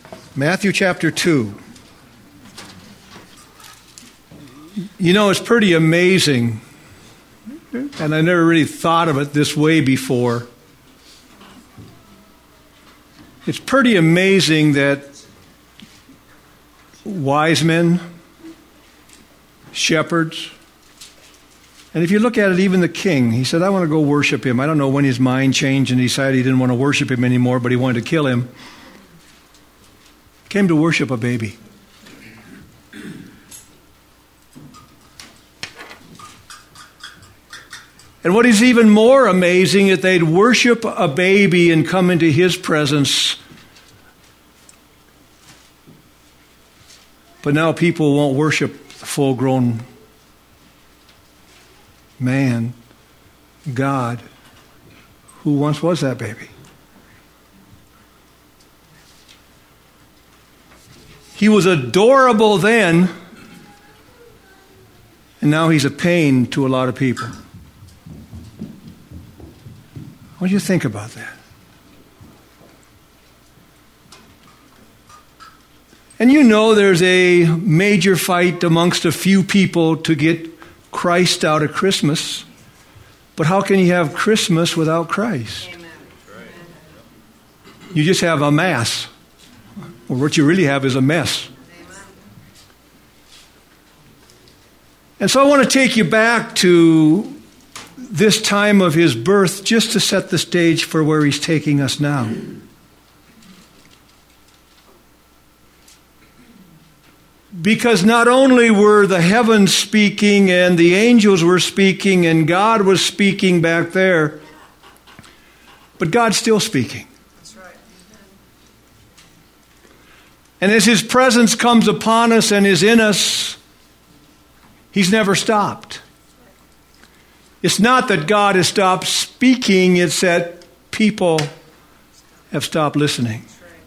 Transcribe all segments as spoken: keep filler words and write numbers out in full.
Matthew chapter two. You know, it's pretty amazing, and I never really thought of it this way before. It's pretty amazing that wise men, shepherds, and if you look at it, even the king, he said, I want to go worship him. I don't know when his mind changed and decided he didn't want to worship him anymore, but he wanted to kill him. Came to worship a baby. And what is even more amazing is they'd worship a baby and come into his presence. But now people won't worship the full-grown man, God, who once was that baby. He was adorable then, and now he's a pain to a lot of people. What do you think about that? And you know there's a major fight amongst a few people to get Christ out of Christmas. But how can you have Christmas without Christ? Amen. You just have a mass. Or what you really have is a mess. Amen. And so I want to take you back to this time of his birth just to set the stage for where he's taking us now. Because not only were the heavens speaking and the angels were speaking and God was speaking back there, but God's still speaking. That's right. And as his presence comes upon us and is in us, he's never stopped. It's not that God has stopped speaking, it's that people have stopped listening.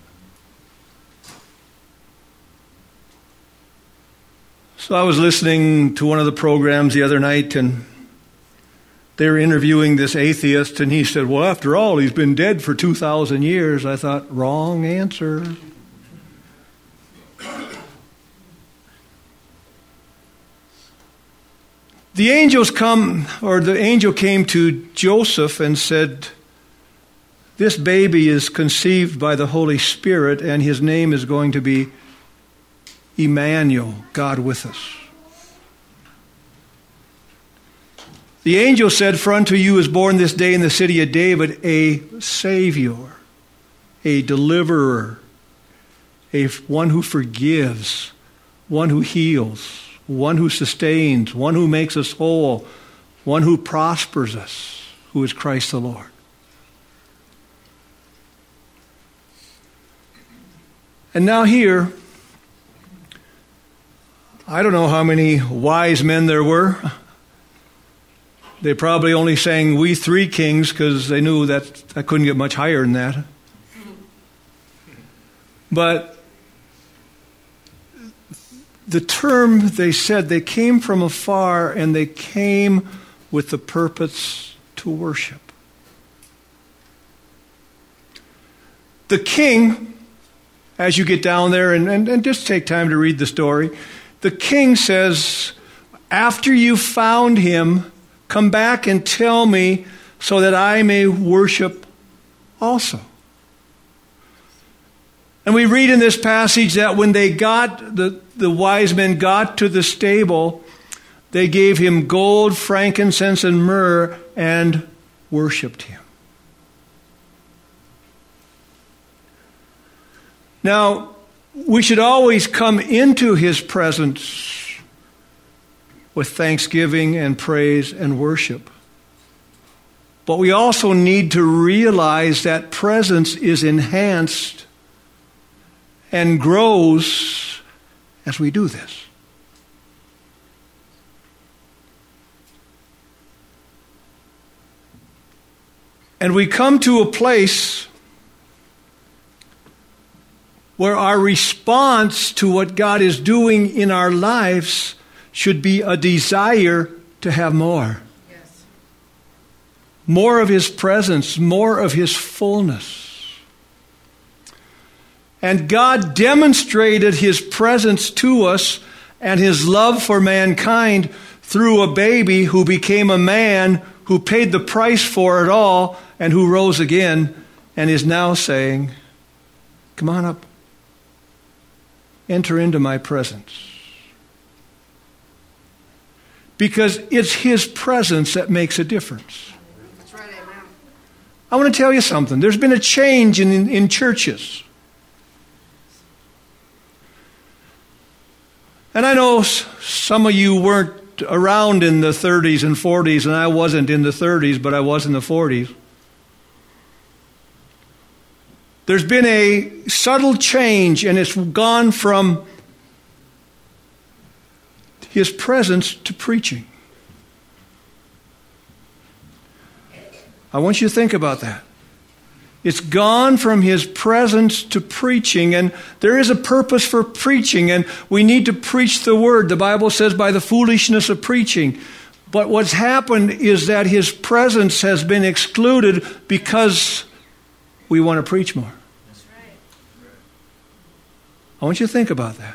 So I was listening to one of the programs the other night, and they were interviewing this atheist, and he said, well, after all, he's been dead for two thousand years. I thought, wrong answer. The angels come, or the angel came to Joseph and said, this baby is conceived by the Holy Spirit, and his name is going to be Emmanuel, God with us. The angel said, for unto you is born this day in the city of David a Savior, a deliverer, a one who forgives, one who heals, one who sustains, one who makes us whole, one who prospers us, who is Christ the Lord. And now here, I don't know how many wise men there were. They probably only sang We Three Kings because they knew that I couldn't get much higher than that. But the term they said, they came from afar and they came with the purpose to worship. The king, as you get down there, and, and, and just take time to read the story, the king says, after you found him, come back and tell me so that I may worship also. And we read in this passage that when they got, the, the wise men got to the stable, they gave him gold, frankincense, and myrrh and worshiped him. Now, we should always come into his presence with thanksgiving and praise and worship. But we also need to realize that presence is enhanced and grows as we do this. And we come to a place where our response to what God is doing in our lives should be a desire to have more. Yes. More of his presence, more of his fullness. And God demonstrated his presence to us and his love for mankind through a baby who became a man, who paid the price for it all, and who rose again and is now saying, come on up. Enter into my presence. Because it's his presence that makes a difference. That's right, amen. I want to tell you something. There's been a change in, in, in churches. And I know some of you weren't around in the thirties and forties, and I wasn't in the thirties, but I was in the forties. There's been a subtle change, and it's gone from his presence to preaching. I want you to think about that. It's gone from his presence to preaching, and there is a purpose for preaching, and we need to preach the word. The Bible says by the foolishness of preaching. But what's happened is that his presence has been excluded because we want to preach more. That's right. I want you to think about that.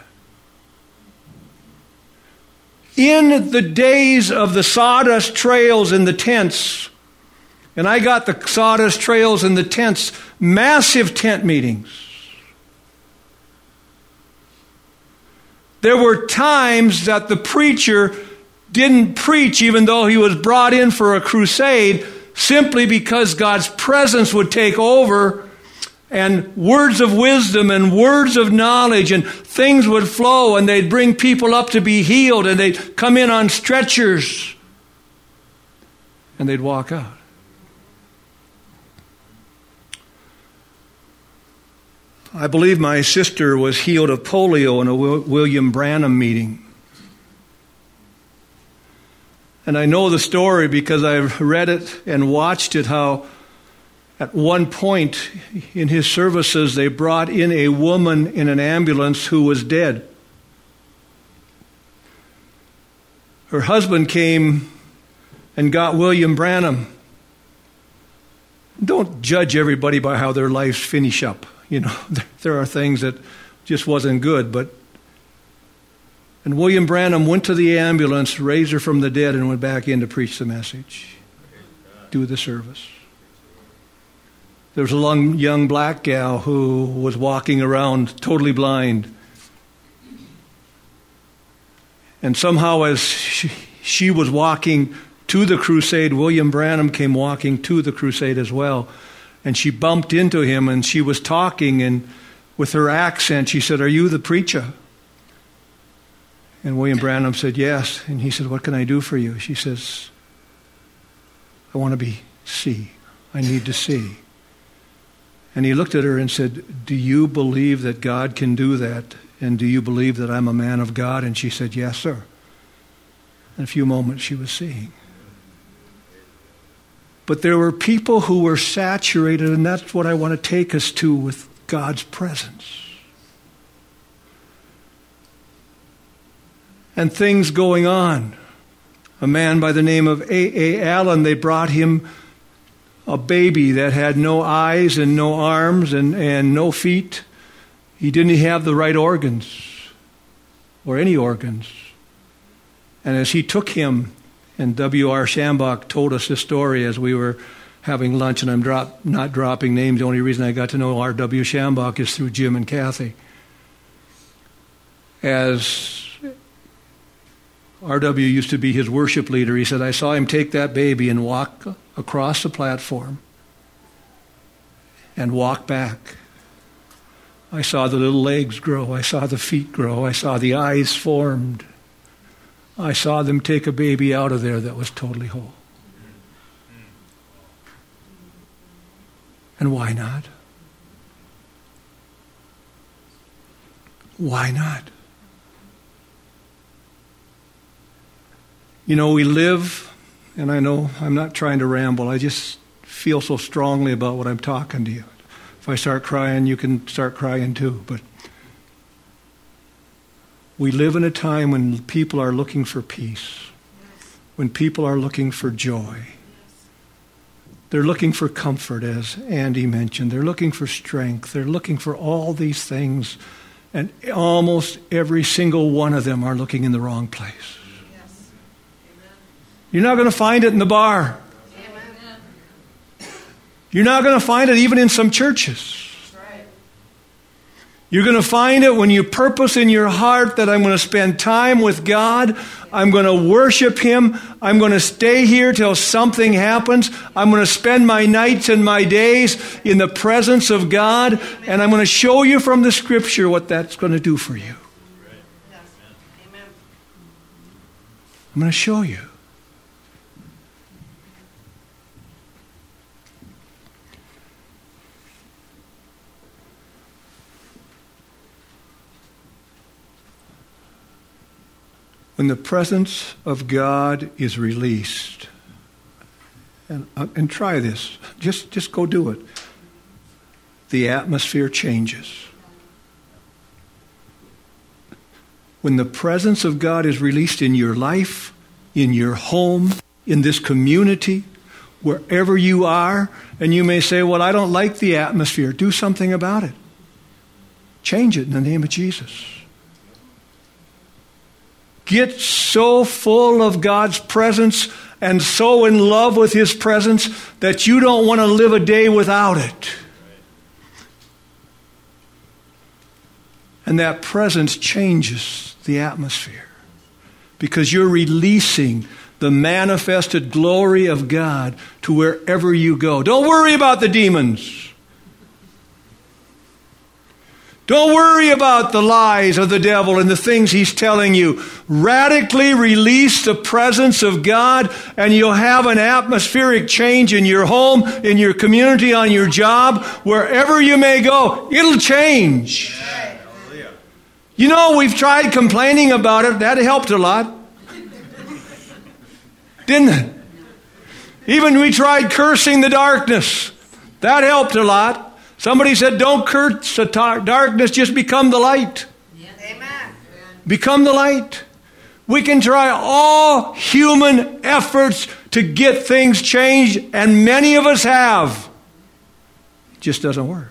In the days of the sawdust trails and the tents, and I got the sawdust trails and the tents, massive tent meetings. There were times that the preacher didn't preach even though he was brought in for a crusade, simply because God's presence would take over and words of wisdom and words of knowledge and things would flow, and they'd bring people up to be healed, and they'd come in on stretchers and they'd walk out. I believe my sister was healed of polio in a William Branham meeting. And I know the story because I've read it and watched it, how at one point in his services they brought in a woman in an ambulance who was dead. Her husband came and got William Branham. Don't judge everybody by how their lives finish up. You know, there are things that just wasn't good, but and William Branham went to the ambulance, raised her from the dead, and went back in to preach the message, do the service. There was a long, young black gal who was walking around totally blind. And somehow as she, she was walking to the crusade, William Branham came walking to the crusade as well. And she bumped into him, and she was talking, and with her accent, she said, "Are you the preacher?" And William Branham said, "Yes." And he said, "What can I do for you?" She says, "I want to be see. I need to see." And he looked at her and said, "Do you believe that God can do that? And do you believe that I'm a man of God?" And she said, "Yes, sir." In a few moments, she was seeing. But there were people who were saturated, and that's what I want to take us to with God's presence. And things going on. A man by the name of A A. Allen, they brought him a baby that had no eyes and no arms and, and no feet. He didn't have the right organs, or any organs. And as he took him, and W R Schambach told us this story as we were having lunch, and I'm drop, not dropping names. The only reason I got to know R W Schambach is through Jim and Kathy. As R W used to be his worship leader, he said, I saw him take that baby and walk across the platform and walk back. I saw the little legs grow. I saw the feet grow. I saw the eyes formed. I saw them take a baby out of there that was totally whole. And why not? Why not? You know, we live, and I know I'm not trying to ramble, I just feel so strongly about what I'm talking to you. If I start crying, you can start crying too, but we live in a time when people are looking for peace, when people are looking for joy. They're looking for comfort, as Andy mentioned. They're looking for strength. They're looking for all these things. And almost every single one of them are looking in the wrong place. Yes. You're not going to find it in the bar. Amen. You're not going to find it even in some churches. You're going to find it when you purpose in your heart that I'm going to spend time with God. I'm going to worship Him. I'm going to stay here till something happens. I'm going to spend my nights and my days in the presence of God. And I'm going to show you from the Scripture what that's going to do for you. I'm going to show you. When the presence of God is released, and, uh, and try this, just, just go do it, the atmosphere changes. When the presence of God is released in your life, in your home, in this community, wherever you are, and you may say, well, I don't like the atmosphere. Do something about it. Change it in the name of Jesus. Get so full of God's presence and so in love with His presence that you don't want to live a day without it. And that presence changes the atmosphere because you're releasing the manifested glory of God to wherever you go. Don't worry about the demons. Don't worry about the lies of the devil and the things he's telling you. Radically release the presence of God and you'll have an atmospheric change in your home, in your community, on your job, wherever you may go. It'll change. You know, we've tried complaining about it. That helped a lot. Didn't it? Even we tried cursing the darkness. That helped a lot. Somebody said, don't curse the darkness, just become the light. Yes. Amen. Become the light. We can try all human efforts to get things changed, and many of us have. It just doesn't work.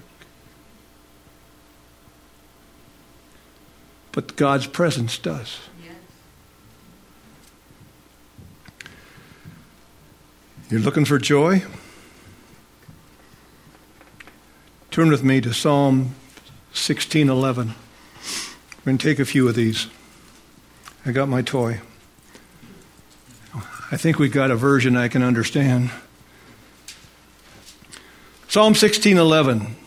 But God's presence does. Yes. You're looking for joy? Turn with me to Psalm sixteen eleven. We're going to take a few of these. I got my toy. I think we got a version I can understand. Psalm sixteen eleven.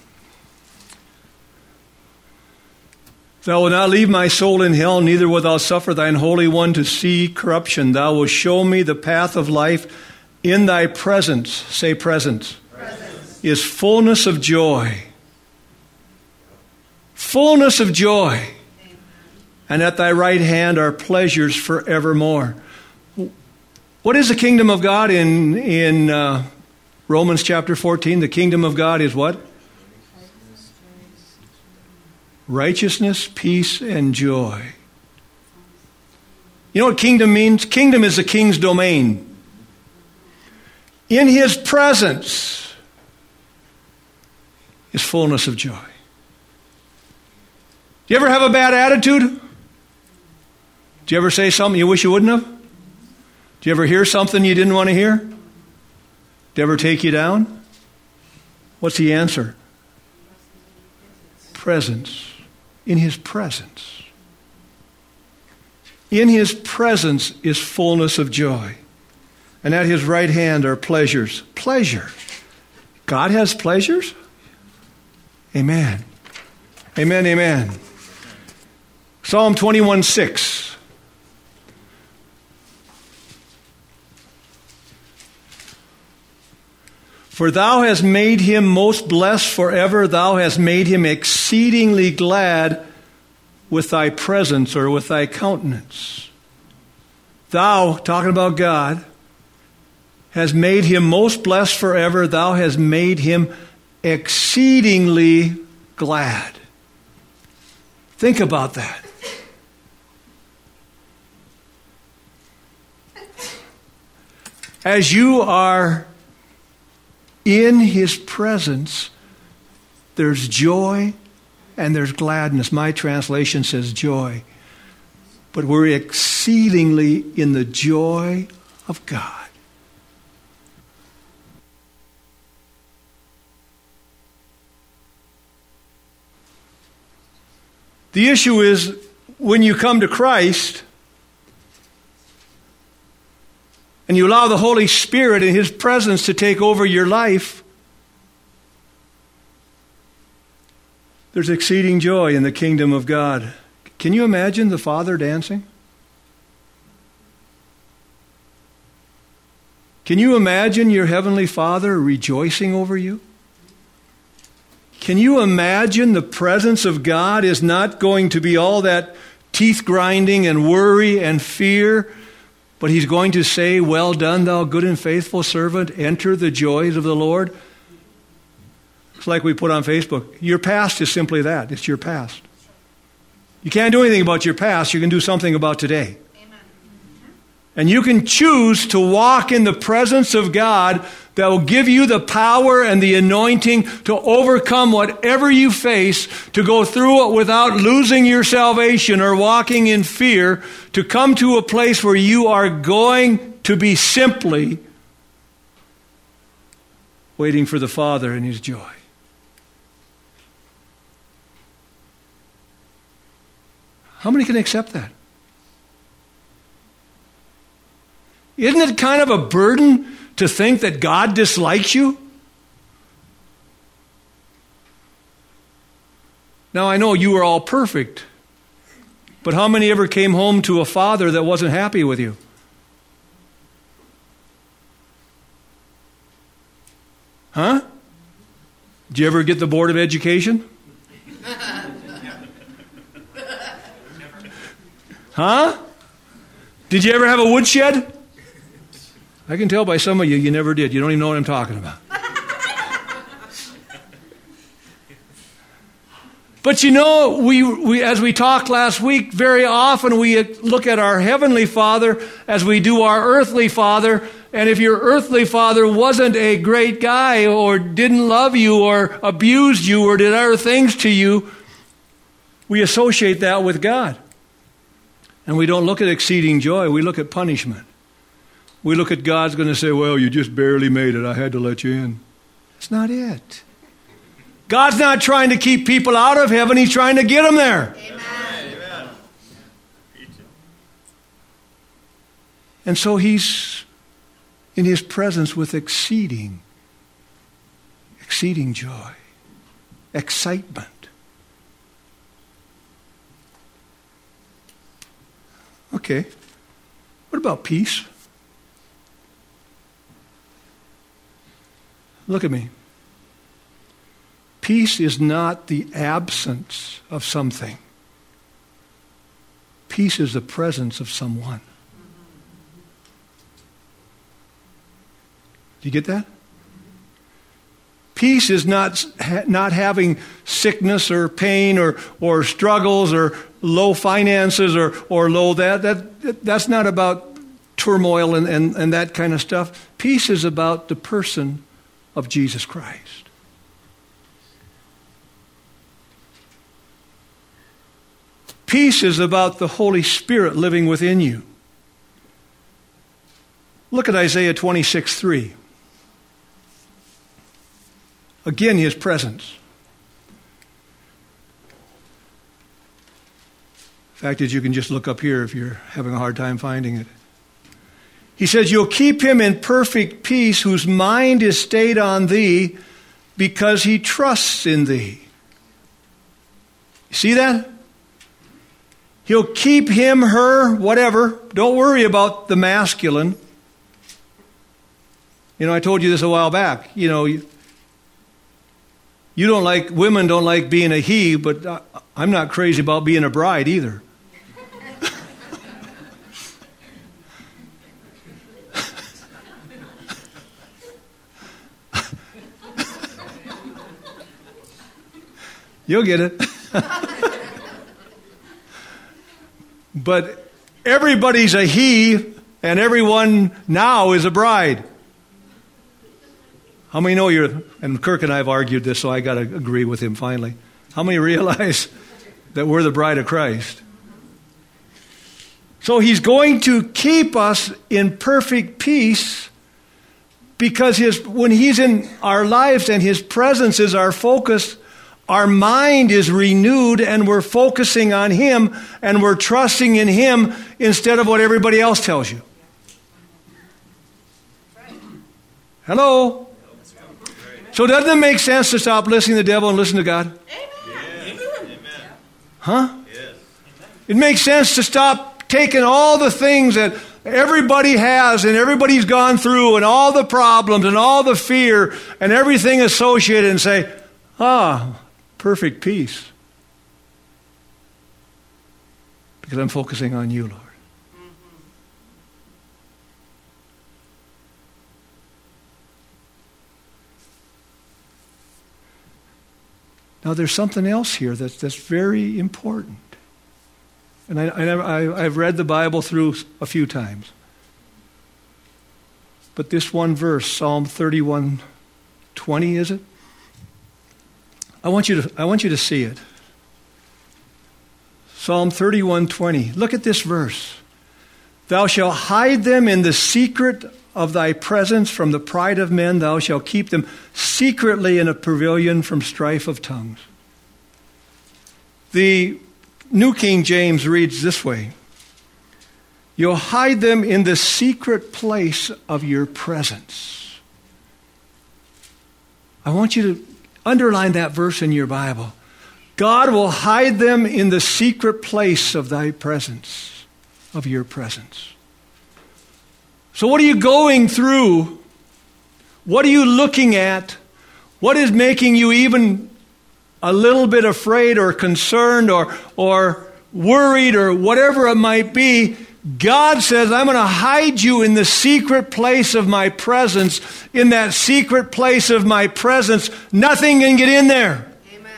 Thou wilt not leave my soul in hell, neither wilt thou suffer thine Holy One to see corruption. Thou wilt show me the path of life. In thy presence, say presence, presence. Is fullness of joy. Fullness of joy. And at thy right hand are pleasures forevermore. What is the kingdom of God in, in uh, Romans chapter fourteen? The kingdom of God is what? Righteousness, peace, and joy. You know what kingdom means? Kingdom is the king's domain. In His presence is fullness of joy. Do you ever have a bad attitude? Do you ever say something you wish you wouldn't have? Do you ever hear something you didn't want to hear? Did it ever take you down? What's the answer? Presence. In His presence. In His presence is fullness of joy. And at His right hand are pleasures. Pleasure. God has pleasures? Amen. Amen, amen. Psalm twenty-one six. For thou hast made him most blessed forever. Thou hast made him exceedingly glad with thy presence or with thy countenance. Thou, talking about God, has made him most blessed forever. Thou hast made him exceedingly glad. Think about that. As you are in His presence, there's joy and there's gladness. My translation says joy. But we're exceedingly in the joy of God. The issue is, when you come to Christ and you allow the Holy Spirit and His presence to take over your life, there's exceeding joy in the kingdom of God. Can you imagine the Father dancing? Can you imagine your Heavenly Father rejoicing over you? Can you imagine the presence of God is not going to be all that teeth grinding and worry and fear, but He's going to say, "Well done, thou good and faithful servant. Enter the joys of the Lord." It's like we put on Facebook. Your past is simply that. It's your past. You can't do anything about your past. You can do something about today. Amen. And you can choose to walk in the presence of God that will give you the power and the anointing to overcome whatever you face, to go through it without losing your salvation or walking in fear, to come to a place where you are going to be simply waiting for the Father and His joy. How many can accept that? Isn't it kind of a burden to think that God dislikes you? Now, I know you are all perfect, but how many ever came home to a father that wasn't happy with you? Huh? Did you ever get the Board of Education? Huh? Did you ever have a woodshed? I can tell by some of you, you never did. You don't even know what I'm talking about. But you know, we, we as we talked last week, very often we look at our Heavenly Father as we do our earthly father. And if your earthly father wasn't a great guy or didn't love you or abused you or did other things to you, we associate that with God. And we don't look at exceeding joy. We look at punishment. We look at God's going to say, "Well, you just barely made it. I had to let you in." That's not it. God's not trying to keep people out of heaven. He's trying to get them there. Amen. Amen. And so He's in His presence with exceeding, exceeding joy, excitement. Okay. What about peace? Look at me. Peace is not the absence of something. Peace is the presence of someone. Do you get that? Peace is not not having sickness or pain or or struggles or low finances or or low that that that's not about turmoil and, and, and that kind of stuff. Peace is about the person of Jesus Christ. Peace is about the Holy Spirit living within you. Look at Isaiah twenty-six three. Again, His presence. The fact is, you can just look up here if you're having a hard time finding it. He says, "You'll keep him in perfect peace whose mind is stayed on thee because he trusts in thee." You see that? He'll keep him, her, whatever. Don't worry about the masculine. You know, I told you this a while back. You know, you, you don't like, women don't like being a he, but I, I'm not crazy about being a bride either. You'll get it. But everybody's a he, and everyone now is a bride. How many know you're, and Kirk and I have argued this, so I got to agree with him finally. How many realize that we're the bride of Christ? So he's going to keep us in perfect peace because his, when he's in our lives and his presence is our focus, our mind is renewed and we're focusing on him and we're trusting in him instead of what everybody else tells you. Hello? So doesn't it make sense to stop listening to the devil and listen to God? Amen. Huh? It makes sense to stop taking all the things that everybody has and everybody's gone through and all the problems and all the fear and everything associated and say, ah, perfect peace. Because I'm focusing on you, Lord. Now, there's something else here that's, that's very important. And I, I, I've read the Bible through a few times. But this one verse, Psalm thirty-one twenty, is it? I want you to, I want you to see it. Psalm thirty-one twenty. Look at this verse. Thou shalt hide them in the secret of thy presence from the pride of men. Thou shalt keep them secretly in a pavilion from strife of tongues. The New King James reads this way. You'll hide them in the secret place of your presence. I want you to underline that verse in your Bible. God will hide them in the secret place of thy presence, of your presence. So what are you going through? What are you looking at? What is making you even a little bit afraid or concerned or, or worried or whatever it might be? God says, I'm going to hide you in the secret place of my presence. In that secret place of my presence, nothing can get in there. Amen.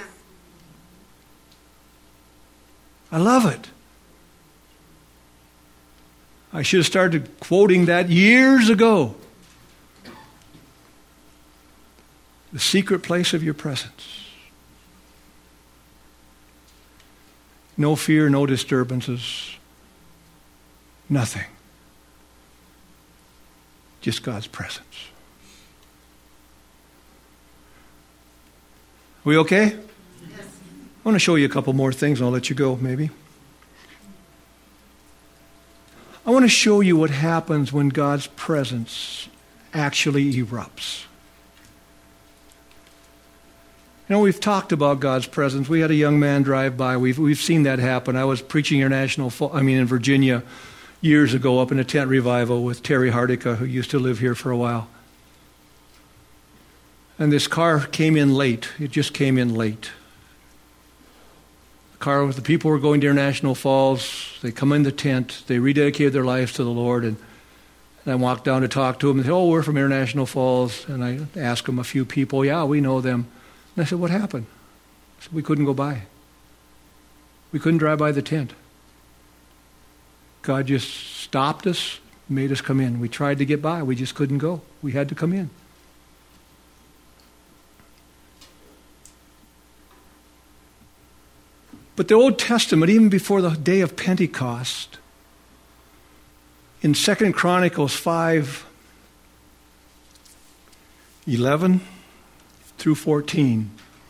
I love it. I should have started quoting that years ago. The secret place of your presence. No fear, no disturbances. Nothing. Just God's presence. Are we okay? Yes. I want to show you a couple more things and I'll let you go maybe. I want to show you what happens when God's presence actually erupts. You know, we've talked about God's presence. We had a young man drive by. We've we've seen that happen. I was preaching international, I mean in Virginia years ago up in a tent revival with Terry Hardica, who used to live here for a while. And this car came in late. It just came in late. Car with the people were going to International Falls. They come in the tent. They rededicated their lives to the Lord. And, and I walked down to talk to them. They said, oh, we're from International Falls. And I asked them a few people, yeah, we know them. And I said, what happened? I said, we couldn't go by. We couldn't drive by the tent. God just stopped us, made us come in. We tried to get by. We just couldn't go. We had to come in. But the Old Testament, even before the day of Pentecost, in Second Chronicles five, eleven through fourteen,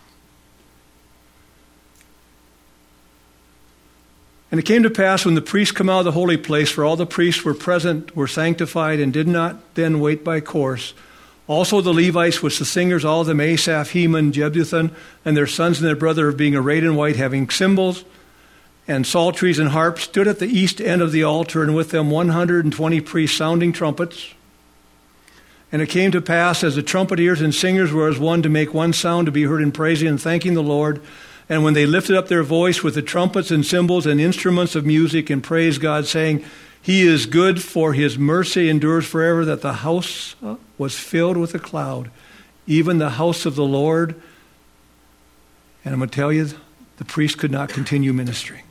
and it came to pass when the priests come out of the holy place, for all the priests were present, were sanctified, and did not then wait by course. Also the Levites, which the singers, all of them, Asaph, Heman, Jeduthun, and their sons and their brother, being arrayed in white, having cymbals and psalteries and harps, stood at the east end of the altar, and with them one hundred twenty priests sounding trumpets. And it came to pass, as the trumpeters and singers were as one, to make one sound to be heard in praising and thanking the Lord. And when they lifted up their voice with the trumpets and cymbals and instruments of music and praised God, saying, He is good, for his mercy endures forever, that the house was filled with a cloud, even the house of the Lord. And I'm going to tell you, the priest could not continue ministering.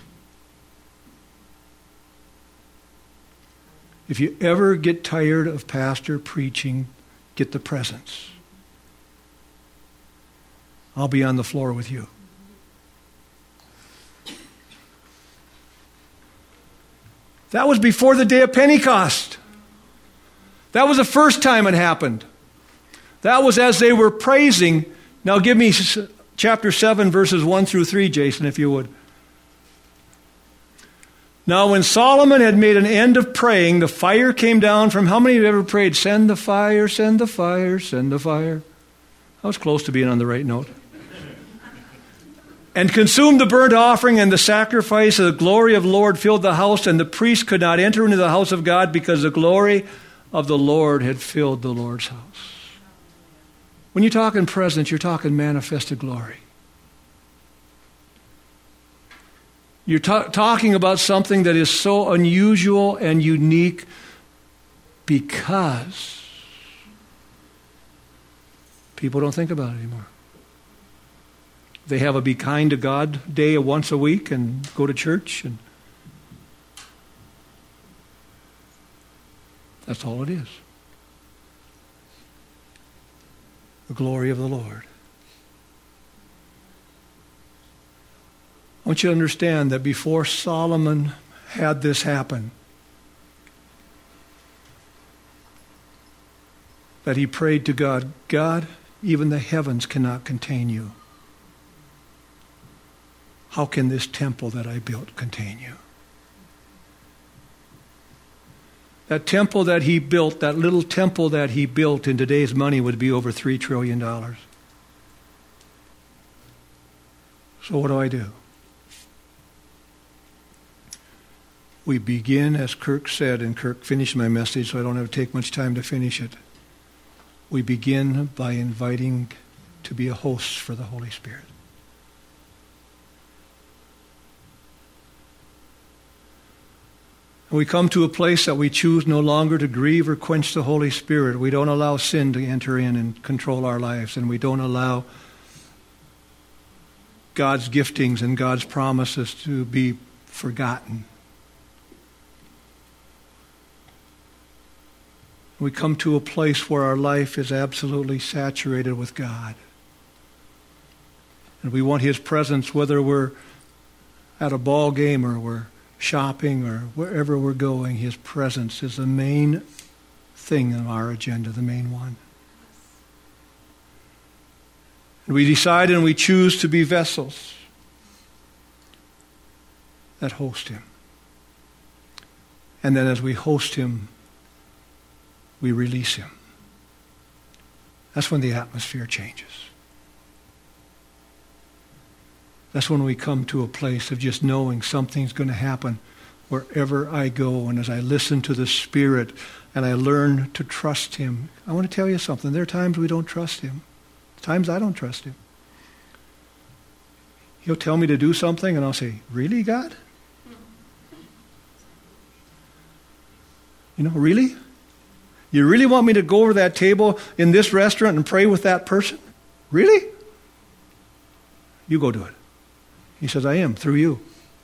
If you ever get tired of pastor preaching, get the presence. I'll be on the floor with you. That was before the day of Pentecost. That was the first time it happened. That was as they were praising. Now give me chapter seven, verses one through three, Jason, if you would. Now when Solomon had made an end of praying, the fire came down from... How many of you ever prayed, send the fire, send the fire, send the fire? I was close to being on the right note. And consumed the burnt offering and the sacrifice, and the glory of the Lord filled the house, and the priest could not enter into the house of God because the glory of the Lord had filled the Lord's house. When you're talking presence, you're talking manifested glory. You're ta- talking about something that is so unusual and unique because people don't think about it anymore. They have a be kind to God day once a week and go to church, and that's all it is. The glory of the Lord. I want you to understand that before Solomon had this happen, that he prayed to God, God, even the heavens cannot contain you. How can this temple that I built contain you? That temple that he built, that little temple that he built in today's money would be over three trillion dollars. So what do I do? We begin, as Kirk said, and Kirk finished my message, so I don't have to take much time to finish it. We begin by inviting to be a host for the Holy Spirit. We come to a place that we choose no longer to grieve or quench the Holy Spirit. We don't allow sin to enter in and control our lives, and we don't allow God's giftings and God's promises to be forgotten. We come to a place where our life is absolutely saturated with God. And we want His presence, whether we're at a ball game or we're shopping or wherever we're going. His presence is the main thing on our agenda, the main one. And we decide and we choose to be vessels that host Him. And then as we host Him, we release Him. That's when the atmosphere changes. That's when we come to a place of just knowing something's going to happen wherever I go. And as I listen to the Spirit and I learn to trust Him. I want to tell you something. There are times we don't trust Him. Times I don't trust Him. He'll tell me to do something and I'll say, really, God? You know, really? You really want me to go over that table in this restaurant and pray with that person? Really? You go do it. He says, I am, through you.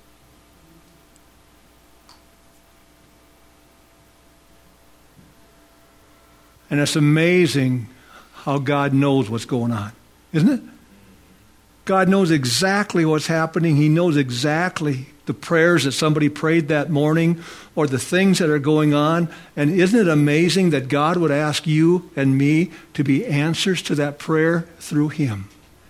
And it's amazing how God knows what's going on, isn't it? God knows exactly what's happening. He knows exactly the prayers that somebody prayed that morning or the things that are going on. And isn't it amazing that God would ask you and me to be answers to that prayer through Him?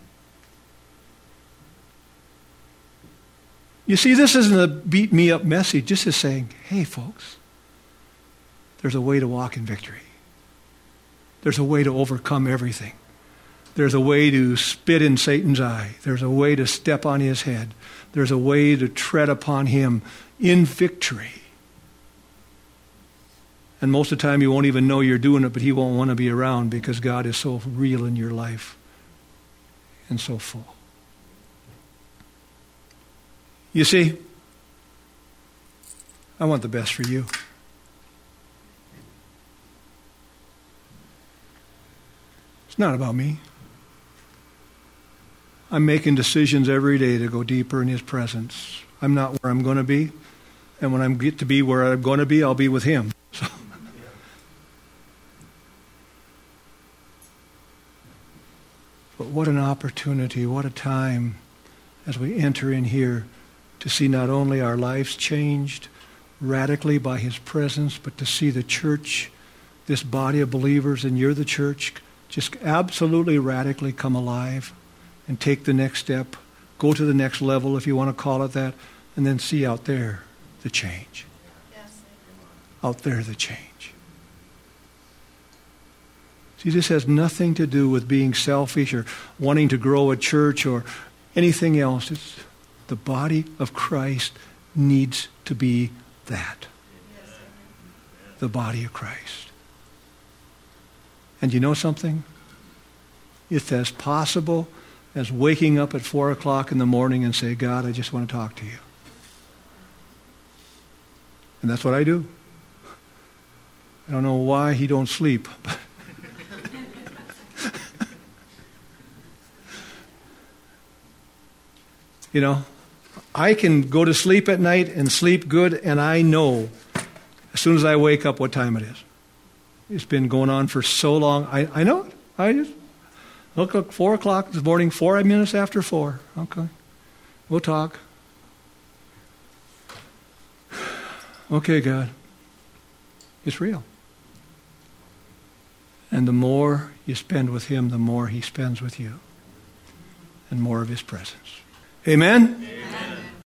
You see, this isn't a beat me up message. This is saying, hey, folks, there's a way to walk in victory. There's a way to overcome everything. There's a way to spit in Satan's eye. There's a way to step on his head. There's a way to tread upon him in victory. And most of the time you won't even know you're doing it, but he won't want to be around because God is so real in your life and so full. You see, I want the best for you. It's not about me. I'm making decisions every day to go deeper in His presence. I'm not where I'm going to be. And when I get to be where I'm going to be, I'll be with Him. So. But what an opportunity, what a time as we enter in here to see not only our lives changed radically by his presence, but to see the church, this body of believers, and you're the church, just absolutely radically come alive and take the next step, go to the next level, if you want to call it that, and then see out there the change. Yes. Out there the change. See, this has nothing to do with being selfish or wanting to grow a church or anything else. It's the body of Christ needs to be that. Yes. The body of Christ. And you know something? It's as possible as waking up at four o'clock in the morning and say, God, I just want to talk to you. And that's what I do. I don't know why he don't sleep. You know, I can go to sleep at night and sleep good, and I know as soon as I wake up what time it is. It's been going on for so long. I, I know it. I just look, look, four o'clock this morning, four minutes after four. Okay. We'll talk. Okay, God. It's real. And the more you spend with him, the more he spends with you. And more of his presence. Amen? Amen.